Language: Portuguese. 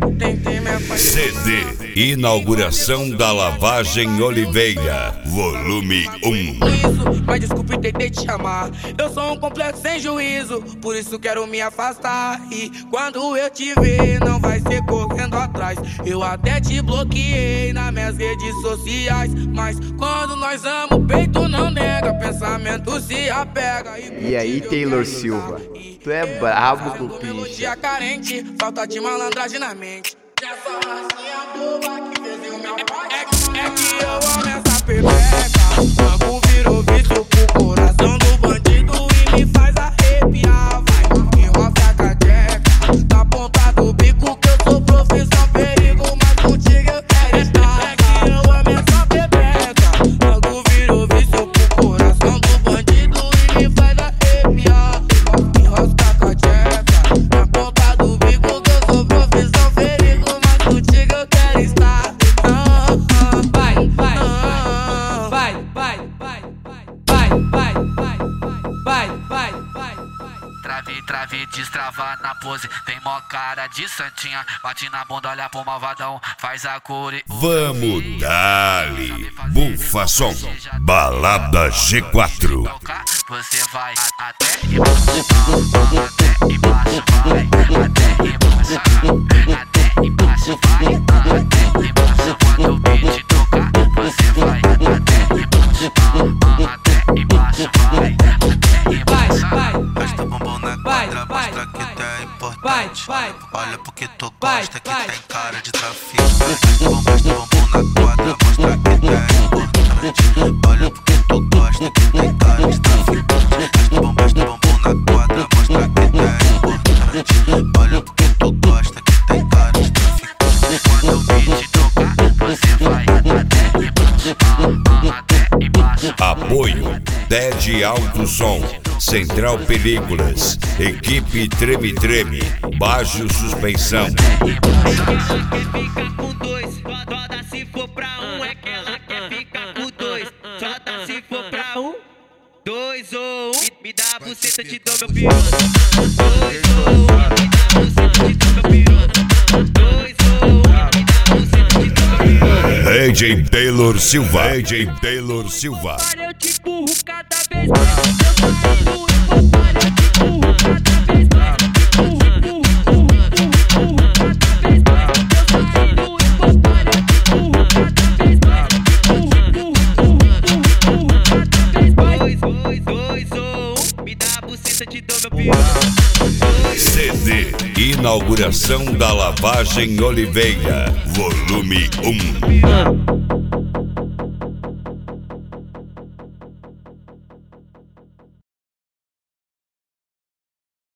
CD Inauguração da Lavagem Oliveira, volume 1. Mas desculpe, tentei te chamar. Eu sou um complexo sem juízo, por isso quero me afastar. E quando eu te ver, não vai ser correndo atrás. Eu até te bloqueei nas minhas redes sociais, mas quando nós amamos, o peito não nega, pensamento se apega. E aí, Taylor Silva, tu é brabo com o melodia carente, falta de malandragem na mente. Essa racinha boba que fez o meu pai. É que eu amo essa pepeca. Logo virou vício pro coração do bandido e me faz arrepiar. Vai, enrosca a cadeca, na ponta do bico que eu sou profissão perigo, mas contigo eu quero estar. É que eu amo essa pepeca. Logo virou vício pro coração do bandido e me faz arrepiar. Enrosca a cadeca, na ponta do bico que eu sou profissão perigo, mas contigo eu quero estar. Trave, destrava na pose, tem mó cara de santinha. Bate na bunda, olha pro malvadão, faz a core. Vamos dali, Bufasom, Balada G4. Você vai até embaixo, até embaixo, vai, até embaixo, até embaixo, vai, até embaixo. Quando o beat tocar, você vai até embaixo, até embaixo, vai, até embaixo. Gasta bombom na quadra, mostra que tu é importante. Olha porque tu gosta, que tem cara de traficante. Gasta bombom na quadra, mostra que tu é importante. Olha porque tu gosta, que tem cara de traficante. Gasta bombom na quadra, mostra que tu é importante. Olha porque tu gosta, que tem cara de traficante. Quando o beat tocar, você vai até embaixo, até embaixo. Apoio Dead Alto Som, Central Películas, Equipe Treme Treme, Baixo Suspensão. Fica com dois, roda se for pra um, é que ela quer ficar com dois. Roda se for pra um, dois ou um, me dá a buceta, te dou meu piroto. Dois ou um, me dá a buceta, te dou meu piroto. Dois ou um, me dá a buceta, te dou meu piroto. DJ Taylor Silva, DJ Taylor Silva. Eu te empurro cada vez mais. Eu saio do hipopário, eu te empurro cada vez mais. Empurro cada vez mais. Eu saio do hipopário, eu te empurro cada vez mais. Empurro cada vez mais. Dois ou um, me dá a buceta, te dou meu piroto. CD Inauguração da Lavagem Oliveira, volume 1.